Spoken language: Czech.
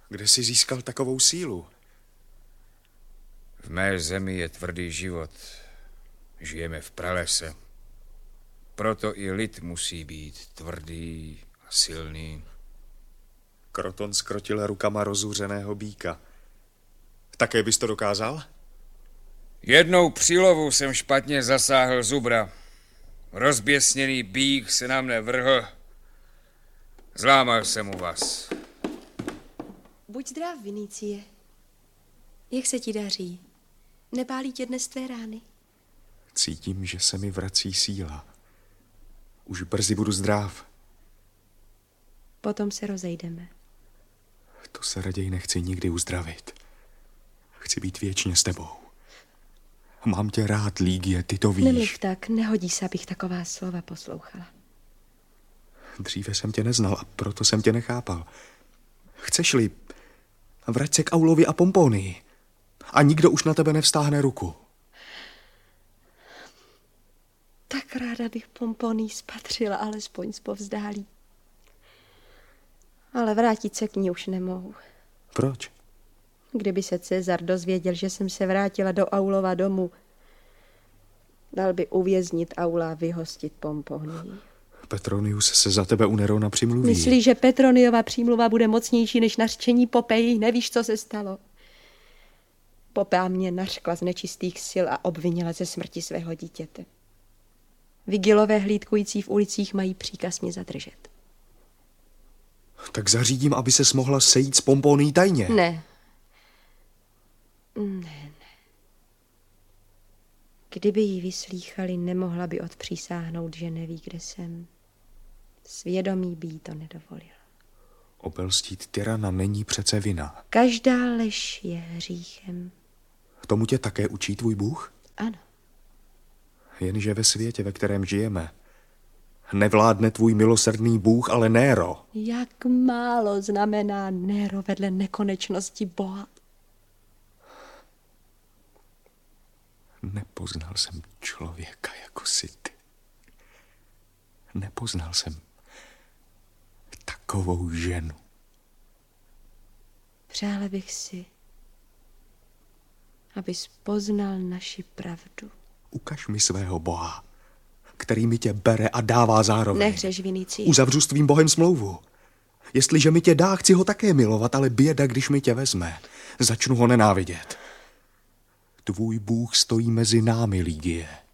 Kde jsi získal takovou sílu? V mé zemi je tvrdý život. Žijeme v pralese. Proto i lid musí být tvrdý a silný. Kroton skrotil rukama rozuřeného býka. Také bys to dokázal? Jednou při lovu jsem špatně zasáhl zubra. Rozběsněný býk se na mne vrhl. Zlámal jsem mu vás. Buď zdrav, Vinicie. Jak se ti daří? Nepálí tě dnes tvé rány? Cítím, že se mi vrací síla. Už brzy budu zdrav. Potom se rozejdeme. To se raději nechci nikdy uzdravit. Chci být věčně s tebou. Mám tě rád, Ligie, ty to víš. Nemluv tak, nehodí se, abych taková slova poslouchala. Dříve jsem tě neznal a proto jsem tě nechápal. Chceš-li, vrať se k Aulovi a Pomponii. A nikdo už na tebe nevstáhne ruku. Tak ráda bych Pomponii spatřila, alespoň zpovzdálí. Ale vrátit se k ní už nemohu. Proč? Kdyby se Cezar dozvěděl, že jsem se vrátila do Aulova domu, dal by uvěznit Aula a vyhostit Pomponii. Petronius se za tebe u Nerona přimluví. Myslíš, že Petroniova přímluva bude mocnější než nařčení Popeji? Nevíš, co se stalo? Popea mě nařkla z nečistých sil a obvinila ze smrti svého dítěte. Vigilové hlídkující v ulicích mají příkaz mě zadržet. Tak zařídím, aby ses mohla sejít s Pomponií tajně. Ne. Kdyby ji vyslýchali, nemohla by odpřísáhnout, že neví, kde jsem. Svědomí by jí to nedovolil. Obelstít tyrana není přece vina. Každá lež je hříchem. Tomu tě také učí tvůj Bůh? Ano. Jenže ve světě, ve kterém žijeme, nevládne tvůj milosrdný Bůh, ale Nero. Jak málo znamená Nero vedle nekonečnosti Boha. Nepoznal jsem člověka jako jsi ty. Nepoznal jsem takovou ženu. Přála bych si, abys poznal naši pravdu. Ukaž mi svého Boha, který mi tě bere a dává zároveň. Nehřeš, Vinicie. Uzavřu s tvým Bohem smlouvu. Jestliže mi tě dá, chci ho také milovat, ale běda, když mi tě vezme. Začnu ho nenávidět. Tvůj Bůh stojí mezi námi, Ligie.